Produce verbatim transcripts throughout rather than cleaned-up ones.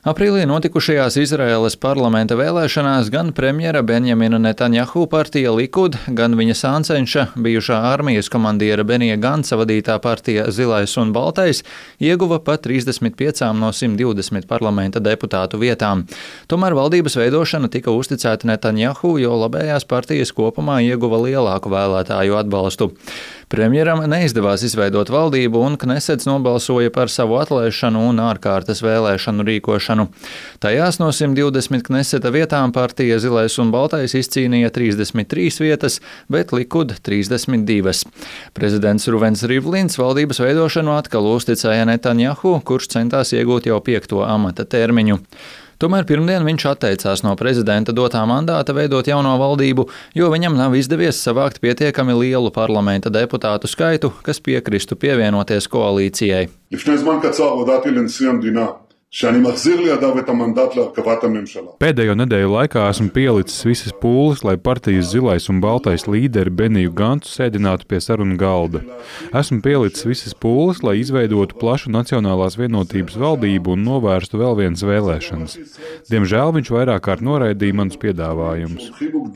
Aprīlī notikušajās Izraēlas parlamenta vēlēšanās gan premjera Benjamina Netanjahu partija Likud, gan viņa sāncenša, bijušā armijas komandiera Benija Ganca vadītā partija Zilais un Baltais, ieguva pat trīsdesmit piecām no simt divdesmit parlamenta deputātu vietām. Tomēr valdības veidošana tika uzticēta Netanjahu, jo labējās partijas kopumā ieguva lielāku vēlētāju atbalstu. Premjeram neizdevās izveidot valdību, un Knesets nobalsoja par savu atlaišanu un ārkārtas vēlēšanu rīkošanu. Tajās no simt divdesmit Kneseta vietām partija Zilais un Baltais izcīnīja trīsdesmit trīs vietas, bet Likud trīsdesmit divas. Prezidents Ruvens Rivlins valdības veidošanu atkal uzticēja Netanjahu, kurš centās iegūt jau piekto amata termiņu. Tomēr pirmdien viņš atteicās no prezidenta dotā mandāta veidot jauno valdību, jo viņam nav izdevies savākt pietiekami lielu parlamenta deputātu skaitu, kas piekristu pievienoties koalīcijai. Pēdējo nedēļu laikā esmu pielicis visas pūles, lai partijas Zilais un Baltais līderi Beniju Gancu sēdinātu pie sarunu galda. Esmu pielicis visas pūles, lai izveidotu plašu nacionālās vienotības valdību un novērstu vēl vienas vēlēšanas. Diemžēl viņš vairāk kārt noraidīja manus piedāvājumus.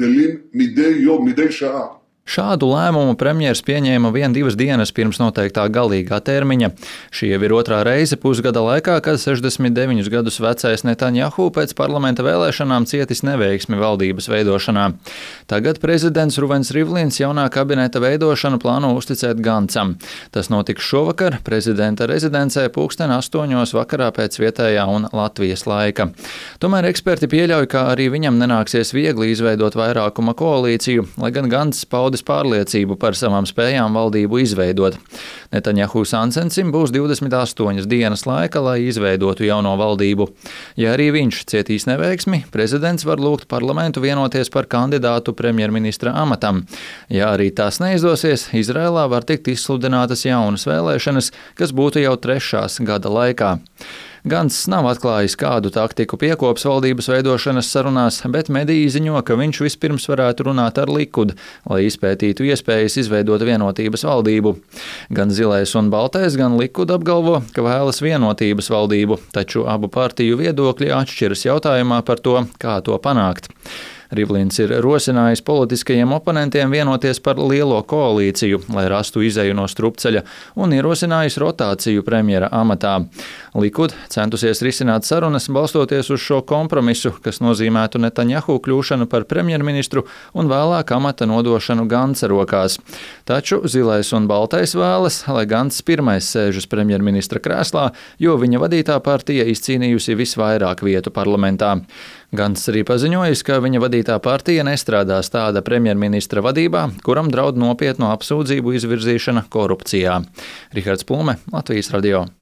Šādu lēmumu premjers pieņēma vien divas dienas pirms noteiktā galīgā termiņa. Šī jau ir otrā reize pusgada laikā, kad sešdesmit deviņus gadus vecais Netanjahu pēc parlamenta vēlēšanām cietis neveiksmi valdības veidošanā. Tagad prezidents Ruvens Rivlins jaunā kabineta veidošanu plāno uzticēt Gancam. Tas notiks šovakar prezidenta rezidencē pulksten astoņos vakarā pēc vietējā un Latvijas laika. Tomēr eksperti pieļauj, ka arī viņam nenāksies viegli izveidot vairākuma koalīciju, lai gan Gants paudis pārliecību par savām spējām valdību izveidot. Netanjahu sāncencim būs divdesmit astoņas dienas laika, lai izveidotu jauno valdību. Ja arī viņš cietīs neveiksmi, prezidents var lūgt parlamentu vienoties par kandidātu premjerministra amatam. Ja arī tās neizdosies, Izrēlā var tikt izsludinātas jaunas vēlēšanas, kas būtu jau trešās gada laikā. Gants nav atklājis, kādu taktiku piekops valdības veidošanas sarunās, bet mediji ziņo, ka viņš vispirms varētu runāt ar Likud, lai izpētītu iespējas izveidot vienotības valdību. Gan Zilais un Baltais, gan Likud apgalvo, ka vēlas vienotības valdību, taču abu partiju viedokļi atšķiras jautājumā par to, kā to panākt. Rivlins ir rosinājis politiskajiem oponentiem vienoties par lielo koalīciju, lai rastu izeju no strupceļa, un ierosinājis rotāciju premjera amatā. Likud centusies risināt sarunas, balstoties uz šo kompromisu, kas nozīmētu Netanjahu kļūšanu par premjerministru un vēlāk amata nodošanu Ganca rokās. Taču Zilais un Baltais vēlas, lai Gants pirmais sēžas premjerministra krēslā, jo viņa vadītā partija izcīnījusi visvairāk vietu parlamentā. Gants arī paziņojis, ka viņa vadītā partija nestrādās tāda premjerministra vadībā, kuram draud nopietnu apsūdzību izvirzīšana korupcijā. Rihards Plūme, Latvijas radio.